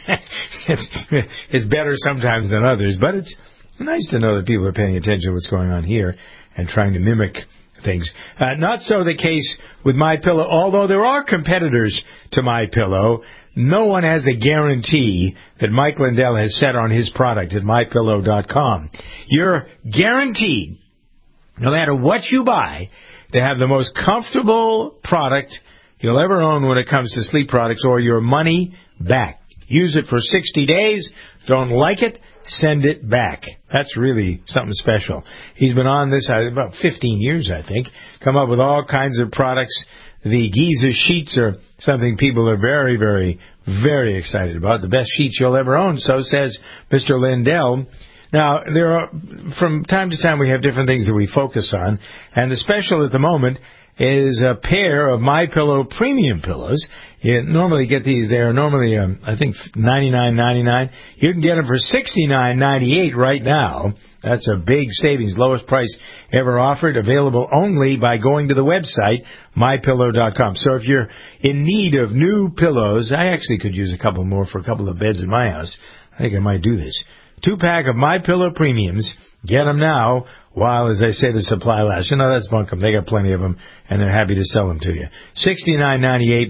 it's, it's better sometimes than others, but it's nice to know that people are paying attention to what's going on here and trying to mimic things. Uh, not so the case with MyPillow, although there are competitors to MyPillow. No one has the guarantee that Mike Lindell has set on his product at my pillow dot com. You're guaranteed, no matter what you buy, to have the most comfortable product you'll ever own when it comes to sleep products, or your money back. Use it for sixty days. Don't like it? Send it back. That's really something special. He's been on this uh, about fifteen years, I think. Come up with all kinds of products. The Giza sheets are something people are very, very, very excited about. The best sheets you'll ever own, so says Mister Lindell. Now, there are, from time to time, we have different things that we focus on, and the special at the moment is a pair of MyPillow premium pillows. You normally get these, they're normally, um, I think, ninety-nine ninety-nine. You can get them for sixty-nine ninety-eight right now. That's a big savings, lowest price ever offered, available only by going to the website, my pillow dot com. So if you're in need of new pillows, I actually could use a couple more for a couple of beds in my house. I think I might do this. Two-pack of MyPillow premiums. Get them now while, as I say, the supply lasts. You know, that's bunkum. They got plenty of them, and they're happy to sell them to you. sixty-nine ninety-eight.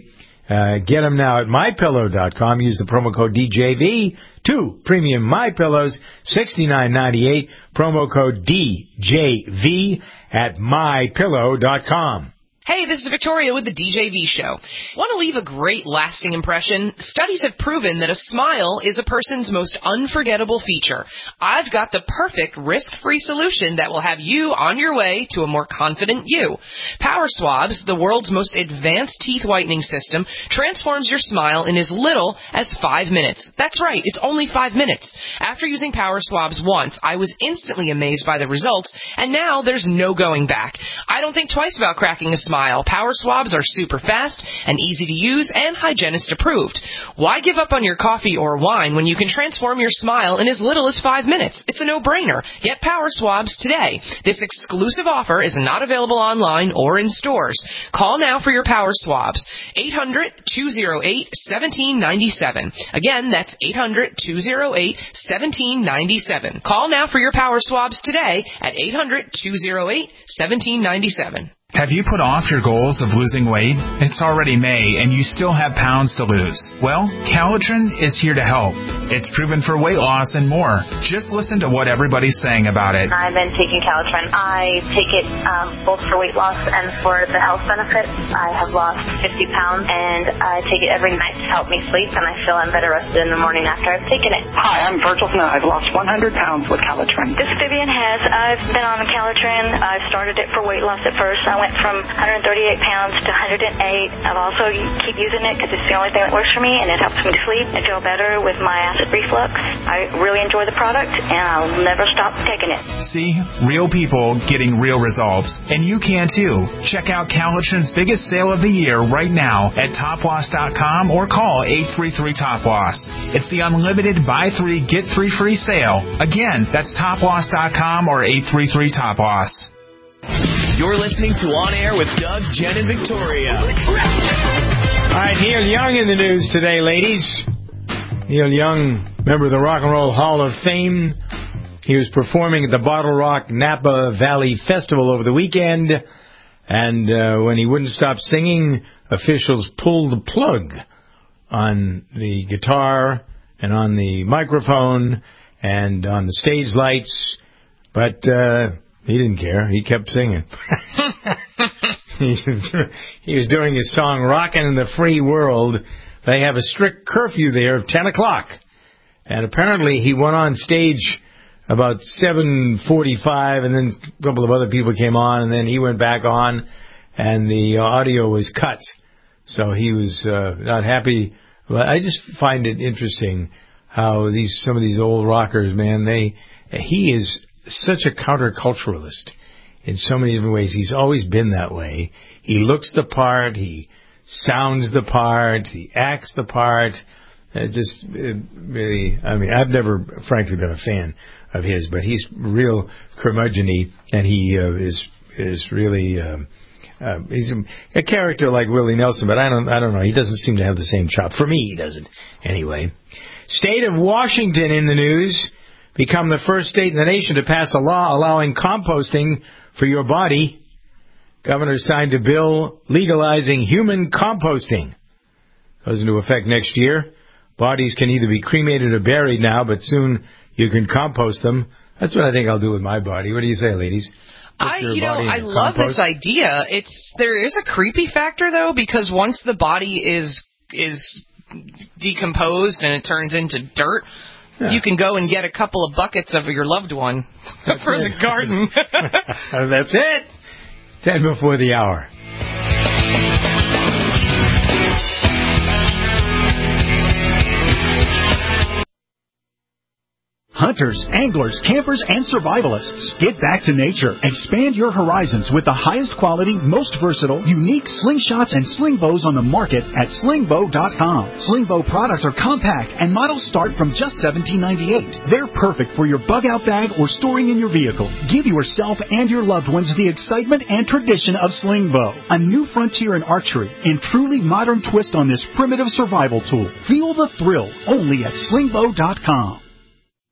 Uh, get them now at my pillow dot com. Use the promo code D J V. Two premium My Pillows, sixty-nine ninety-eight. Promo code D J V at my pillow dot com. Hey, this is Victoria with the D J V Show. Want to leave a great lasting impression? Studies have proven that a smile is a person's most unforgettable feature. I've got the perfect risk-free solution that will have you on your way to a more confident you. Power Swabs, the world's most advanced teeth whitening system, transforms your smile in as little as five minutes. That's right, it's only five minutes. After using Power Swabs once, I was instantly amazed by the results, and now there's no going back. I don't think twice about cracking a smile. Power Swabs are super fast and easy to use and hygienist approved. Why give up on your coffee or wine when you can transform your smile in as little as five minutes? It's a no-brainer. Get Power Swabs today. This exclusive offer is not available online or in stores. Call now for your Power Swabs. eight hundred, two oh eight, one seven nine seven. Again, that's eight hundred, two oh eight, one seven nine seven. Call now for your Power Swabs today at eight hundred, two oh eight, one seven nine seven. Have you put off your goals of losing weight? It's already May, and you still have pounds to lose. Well, Calitrin is here to help. It's proven for weight loss and more. Just listen to what everybody's saying about it. I've been taking Calitrin. I take it um, both for weight loss and for the health benefits. I have lost fifty pounds, and I take it every night to help me sleep, and I feel I'm better rested in the morning after I've taken it. Hi, I'm Virgil Smith. I've lost one hundred pounds with Calitrin. This is Vivian Hess. I've been on the Calitrin. I started it for weight loss at first. I went from one hundred thirty-eight pounds to one hundred eight. I've also keep using it because it's the only thing that works for me, and it helps me to sleep and feel better with my acid reflux. I really enjoy the product, and I'll never stop taking it. See, real people getting real results, and you can too. Check out Calitrin's biggest sale of the year right now at top loss dot com or call eight three three top loss. It's the unlimited buy three get three free sale. Again, that's top loss dot com or eight three three top loss. You're listening to On Air with Doug, Jen, and Victoria. All right, Neil Young in the news today, ladies. Neil Young, member of the Rock and Roll Hall of Fame. He was performing at the Bottle Rock Napa Valley Festival over the weekend, and uh, when he wouldn't stop singing, officials pulled the plug on the guitar and on the microphone and on the stage lights, but uh, he didn't care. He kept singing. he, he was doing his song Rockin' in the Free World. They have a strict curfew there of ten o'clock. And apparently he went on stage about seven forty-five, and then a couple of other people came on, and then he went back on, and the audio was cut. So he was uh, not happy. But I just find it interesting how these some of these old rockers, man, they he is such a counterculturalist in so many different ways. He's always been that way. He looks the part. He sounds the part. He acts the part. It just it really, I mean, I've never, frankly, been a fan of his, but he's real curmudgeon-y, and he uh, is is really um, uh, he's a, a character like Willie Nelson, but I don't I don't know. He doesn't seem to have the same chop. For me, he doesn't. Anyway, state of Washington in the news. Become the first state in the nation to pass a law allowing composting for your body. Governor signed a bill legalizing human composting. Goes into effect next year. Bodies can either be cremated or buried now, but soon you can compost them. That's what I think I'll do with my body. What do you say, ladies? Put I, you know, I compost? love this idea. It's there is a creepy factor though, because once the body is is decomposed and it turns into dirt, yeah. You can go and get a couple of buckets of your loved one for it. The garden. That's it. Ten before the hour. Hunters, anglers, campers, and survivalists. Get back to nature. Expand your horizons with the highest quality, most versatile, unique slingshots and sling bows on the market at sling bow dot com. Sling bow products are compact and models start from just seventeen ninety-eight. They're perfect for your bug-out bag or storing in your vehicle. Give yourself and your loved ones the excitement and tradition of sling bow. A new frontier in archery and truly modern twist on this primitive survival tool. Feel the thrill only at sling bow dot com.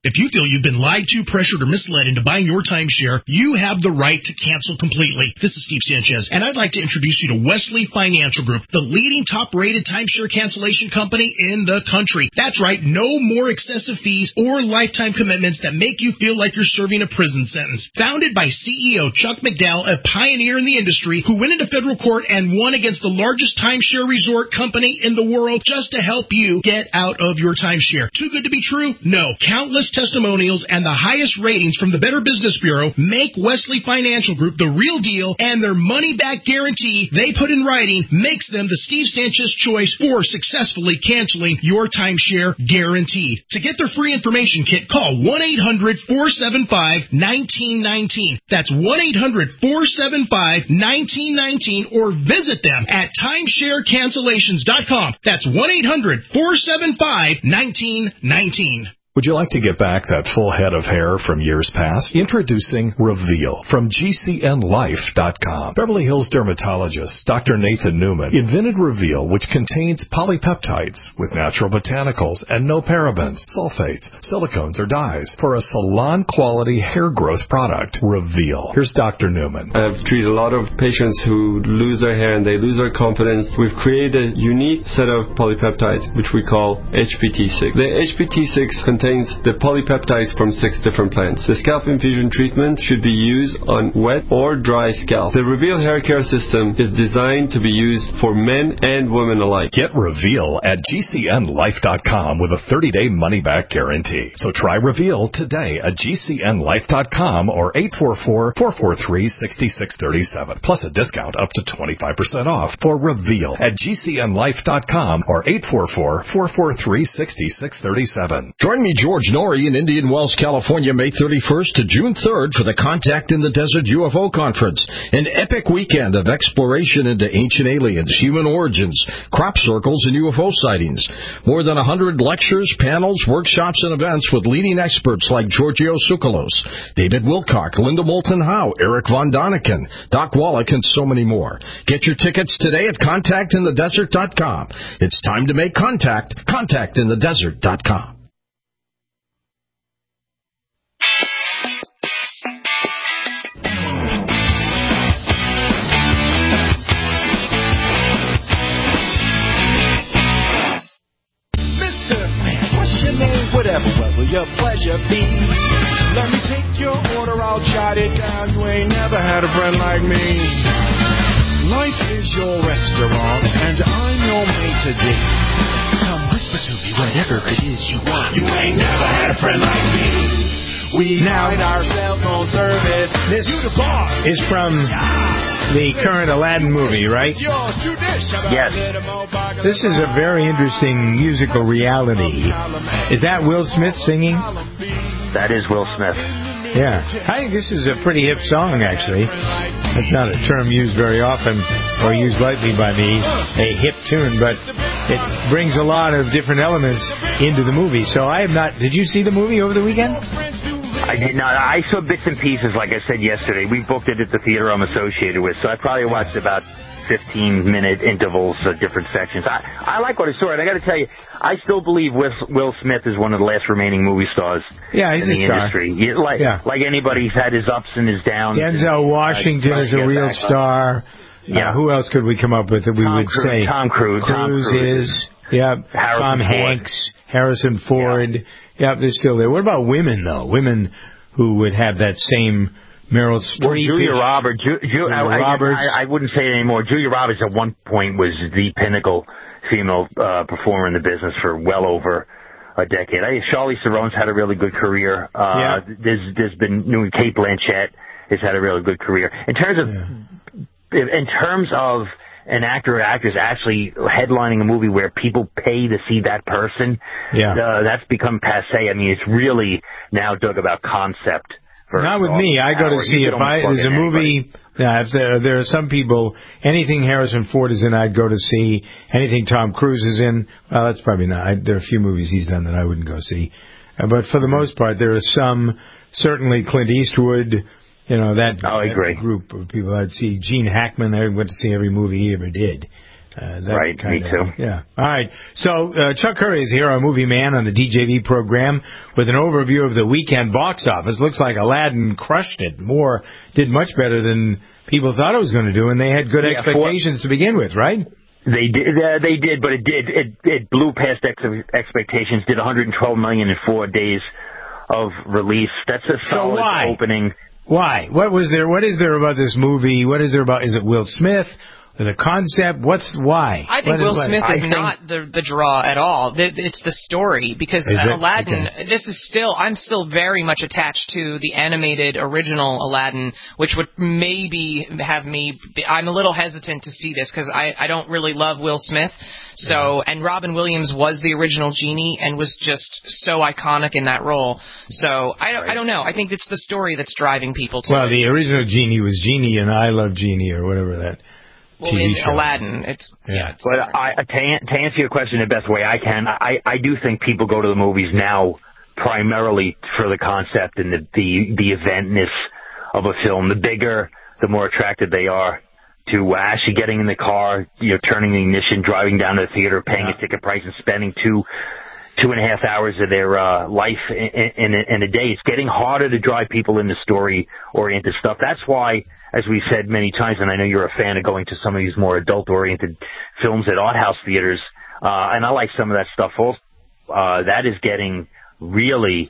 If you feel you've been lied to, pressured, or misled into buying your timeshare, you have the right to cancel completely. This is Steve Sanchez, and I'd like to introduce you to Wesley Financial Group, the leading top-rated timeshare cancellation company in the country. That's right, no more excessive fees or lifetime commitments that make you feel like you're serving a prison sentence. Founded by C E O Chuck McDowell, a pioneer in the industry who went into federal court and won against the largest timeshare resort company in the world just to help you get out of your timeshare. Too good to be true? No. Countless testimonials and the highest ratings from the Better Business Bureau make Wesley Financial Group the real deal, and their money-back guarantee they put in writing makes them the Steve Sanchez choice for successfully canceling your timeshare guaranteed. To get their free information kit, call one eight hundred four seven five one nine one nine. That's one eight hundred four seven five one nine one nine, or visit them at timeshare cancellations dot com. That's one eight hundred four seven five one nine one nine. Would you like to get back that full head of hair from years past? Introducing Reveal from G C N life dot com. Beverly Hills dermatologist Doctor Nathan Newman invented Reveal, which contains polypeptides with natural botanicals and no parabens, sulfates, silicones, or dyes for a salon-quality hair growth product. Reveal. Here's Doctor Newman. I've treated a lot of patients who lose their hair and they lose their confidence. We've created a unique set of polypeptides, which we call H P T six. The H P T six contains contains the polypeptides from six different plants. The scalp infusion treatment should be used on wet or dry scalp. The Reveal hair care system is designed to be used for men and women alike. Get Reveal at G C N life dot com with a thirty-day money-back guarantee. So try Reveal today at G C N life dot com or eight four four, four four three, six six three seven, plus a discount up to twenty-five percent off for Reveal at G C N life dot com or eight four four, four four three, six six three seven. Join me, George Norrie, in Indian Wells, California, May thirty-first to June third for the Contact in the Desert U F O Conference, an epic weekend of exploration into ancient aliens, human origins, crop circles, and U F O sightings. More than one hundred lectures, panels, workshops, and events with leading experts like Giorgio Tsoukalos, David Wilcock, Linda Moulton Howe, Eric Von Daniken, Doc Wallach, and so many more. Get your tickets today at contact in the desert dot com. It's time to make contact. contact in the desert dot com. Whatever, what will your pleasure be? Let me take your order, I'll jot it down. You ain't never had a friend like me. Life is your restaurant, and I'm your maitre d'. Come whisper to me whatever it is you want. You ain't never had a friend like me. We now pride ourselves on service. This is from the current Aladdin movie, right? Yes. This is a very interesting musical reality. Is that Will Smith singing? That is Will Smith. Yeah. I think this is a pretty hip song, actually. That's not a term used very often or used lightly by me, a hip tune, but it brings a lot of different elements into the movie. So I have not... Did you see the movie over the weekend? I did not. I saw bits and pieces, like I said yesterday. We booked it at the theater I'm associated with, so I probably watched about fifteen-minute intervals of different sections. I, I like what I saw, and I got to tell you, I still believe Will, Will Smith is one of the last remaining movie stars yeah, he's in the a star. industry. He, like, yeah. like anybody, he's had his ups and his downs. Denzel Washington uh, is a real star. Yeah. Uh, who else could we come up with that we Tom would Cruise, say? Tom Cruise. Tom Cruise, Cruise is. Yeah. Harrison Tom Ford. Hanks, Harrison Ford. Yeah. yeah, they're still there. What about women, though? Women who would have that same Meryl Streep. Well, Julia Roberts. Ju- Ju- Julia I, Roberts. I, I wouldn't say it anymore. Julia Roberts at one point was the pinnacle female uh, performer in the business for well over a decade. I, Charlize Theron's had a really good career. Uh, yeah. There's there's been new Kate Blanchett has had a really good career. In terms of yeah. in terms of an actor or actress actually headlining a movie where people pay to see that person, yeah. uh, that's become passé. I mean, it's really now, Doug, about concept. Not with me. I go to see if I there's a movie. Yeah, if there, there are some people. Anything Harrison Ford is in, I'd go to see. Anything Tom Cruise is in, well, that's probably not. I, there are a few movies he's done that I wouldn't go see. Uh, but for the most part, there are some. Certainly, Clint Eastwood. You know that, oh, I agree. that group of people. I'd see Gene Hackman. I went to see every movie he ever did. Uh, that right, me kinda, too. Yeah. All right. So uh, Chuck Curry is here, our movie man on the D J V program, with an overview of the weekend box office. Looks like Aladdin crushed it. More did much better than people thought it was going to do, and they had good Yeah, expectations for, to begin with, right? They did. Uh, they did, but it did. It, it blew past ex- expectations. Did one hundred twelve million dollars in four days of release. That's a solid so why? opening. Why? What was there? What is there about this movie? What is there about? Is it Will Smith? The concept? What's why? I think what Will is, Smith I is think, not the the draw at all. It's the story, because Is it? Aladdin. Okay. This is still. I'm still very much attached to the animated original Aladdin, which would maybe have me. I'm a little hesitant to see this because I I don't really love Will Smith. So and Robin Williams was the original genie and was just so iconic in that role. So I don't I don't know. I think it's the story that's driving people to Well, it. the original Genie was Genie and I Love Genie or whatever that Well, T V in show. Aladdin, it's yeah. yeah. It's, But I, to, an- to answer your question the best way I can, I, I do think people go to the movies now primarily for the concept and the, the, the eventness of a film. The bigger, the more attracted they are to actually getting in the car, you know, turning the ignition, driving down to the theater, paying Yeah. a ticket price, and spending two two and a half hours of their uh, life in, in, in a day. It's getting harder to drive people into story-oriented stuff. That's why, as we've said many times, and I know you're a fan of going to some of these more adult-oriented films at art house theaters, uh, and I like some of that stuff also, uh, that is getting really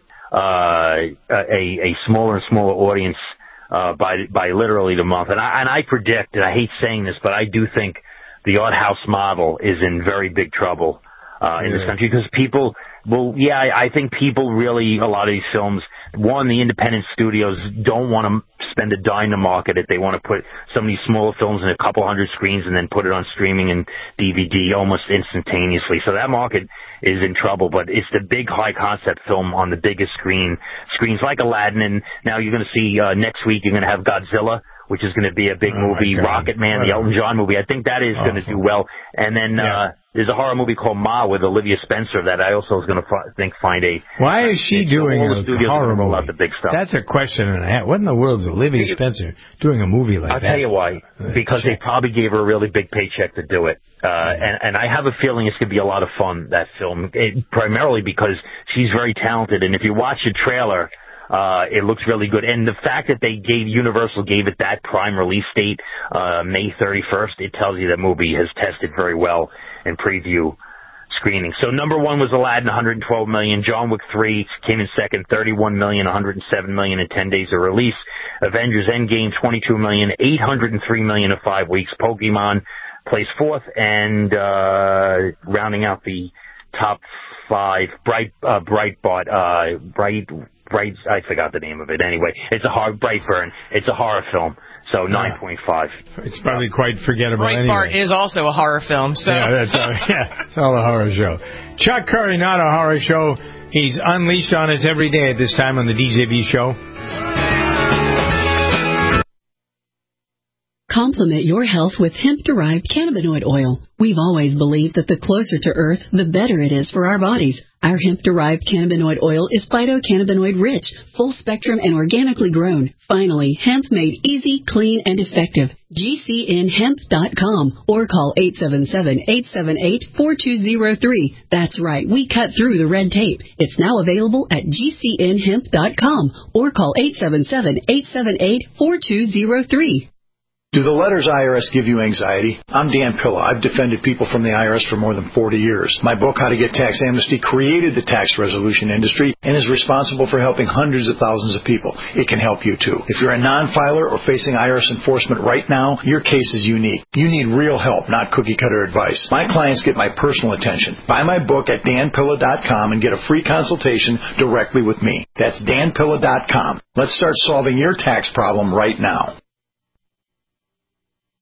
uh, a, a smaller and smaller audience uh, by by literally the month. And I, and I predict, and I hate saying this, but I do think the art house model is in very big trouble uh, in this Yeah. country, because people, well, yeah, I, I think people really, a lot of these films, one, the independent studios don't want to spend a dime to market it. They want to put some of these smaller films in a couple hundred screens and then put it on streaming and D V D almost instantaneously. So that market is in trouble, but it's the big high concept film on the biggest screen, screens like Aladdin. And now you're going to see, uh, next week you're going to have Godzilla, which is going to be a big Oh, movie, my God. Rocket Man, the Elton John movie. I think that is going to do well. And then, Yeah. uh, there's a horror movie called Ma with Olivia Spencer that I also was going to fi- think find a. Why is she So doing all the a studios are horror gonna roll movie? out the big stuff. That's a question and a half. What in the world is Olivia Spencer doing a movie like I'll that? tell you why. Because they probably gave her a really big paycheck to do it. Uh, and, and I have a feeling it's going to be a lot of fun, that film, it, primarily because she's very talented. And if you watch the trailer, uh, it looks really good. And the fact that they gave, Universal gave it that prime release date, uh, May thirty-first, it tells you that movie has tested very well in preview screening. So number one was Aladdin, one hundred twelve million. John Wick three came in second, thirty-one million, one hundred seven million in ten days of release. Avengers Endgame, twenty-two million, eight hundred three million in five weeks. Pokemon plays fourth, and uh, rounding out the top five, Bright, uh, Brightbot, uh, Bright, Bright, I forgot the name of it. Anyway, it's a hard, Brightburn. It's a horror film. So nine point five. It's probably quite forgettable Breitbart anyway. is also a horror film. So Yeah, that's all, yeah, it's all a horror show. Chuck Curry, not a horror show. He's unleashed on us every day at this time on the D J V show. Complement your health with hemp-derived cannabinoid oil. We've always believed that the closer to Earth, the better it is for our bodies. Our hemp-derived cannabinoid oil is phytocannabinoid rich, full spectrum, and organically grown. Finally, hemp made easy, clean, and effective. G C N hemp dot com or call eight seven seven, eight seven eight, four two zero three. That's right, we cut through the red tape. It's now available at G C N hemp dot com or call eight seven seven, eight seven eight, four two zero three. Do the letters I R S give you anxiety? I'm Dan Pilla. I've defended people from the I R S for more than forty years. My book, How to Get Tax Amnesty, created the tax resolution industry and is responsible for helping hundreds of thousands of people. It can help you too. If you're a non-filer or facing I R S enforcement right now, your case is unique. You need real help, not cookie-cutter advice. My clients get my personal attention. Buy my book at Dan Pilla dot com and get a free consultation directly with me. That's Dan Pilla dot com. Let's start solving your tax problem right now.